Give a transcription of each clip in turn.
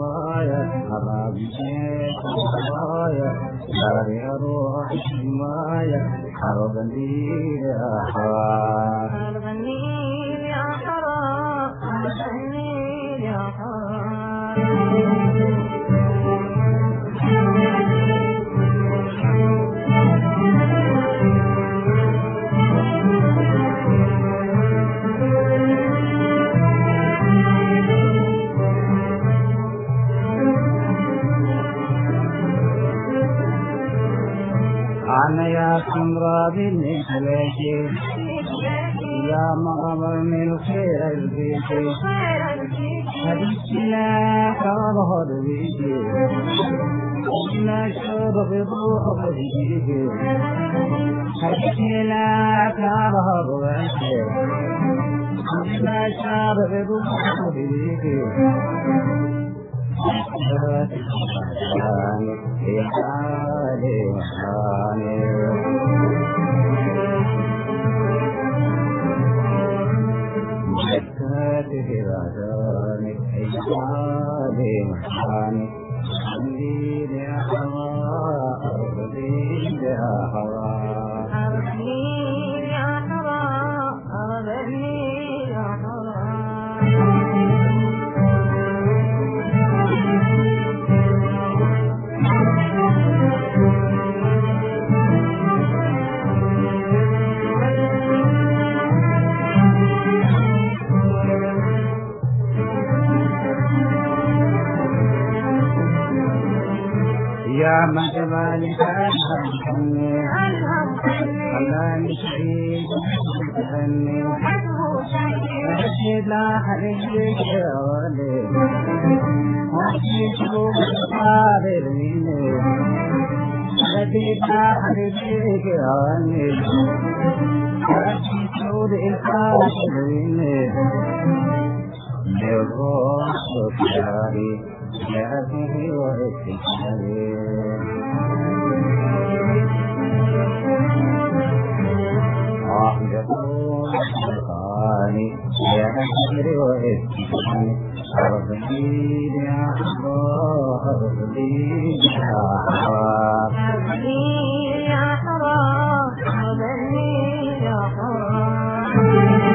حوايا حبابي حوايا داري أروح حمايا حربني يا حرام حربني يا حرام حربني يا حرام أنا يا سمرا بالنسبة يا مغمر من خير البيت هديتنا كظهر بيتي لا شرب ضوء بيتي هديتنا كظهر بيتي لا شرب ضوء بيتي يا حالي حالي جسدي غداني يا حالي حالي حالي يا حرام يا حرام حالي يا حرام حالي يا حرام يا من جمالك ألهمني خلاني شهيد وحبني أشهد لا حريك يا ولي وحيد شوق الصابر مني أشهد لا حريك يا ولي وحيد شوق الصابر مني بالروح وكاري يا أخي وإستشهادي أحجبوا الخاني يا أخي وإستشهادي أرضي يا حرام أرضي يا حرام أرضي يا حرام أرضي يا حرام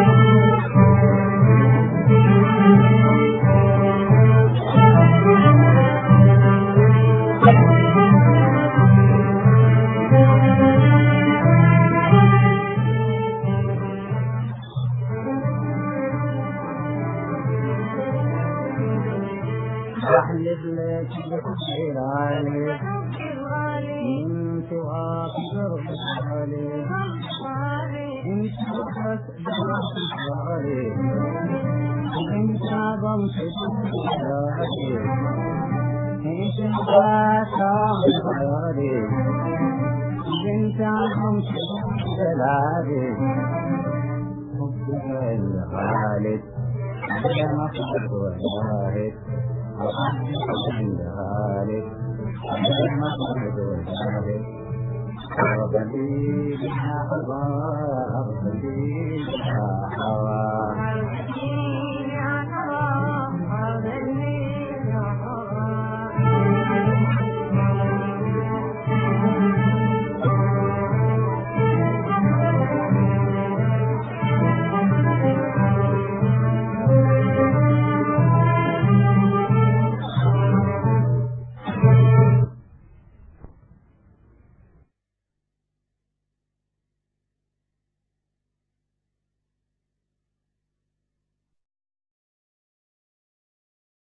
أحلف لك بحب الغالي انت وافي قرب الغالي انت وحس بحب الغالي انت ضمت الغالي انت واسع الغالي انت ضمت الغالي حبك الغالي أنا مصدر والواهد الغالب أنا مصدر والواهد أرضي بها حضار أرضي بها حوار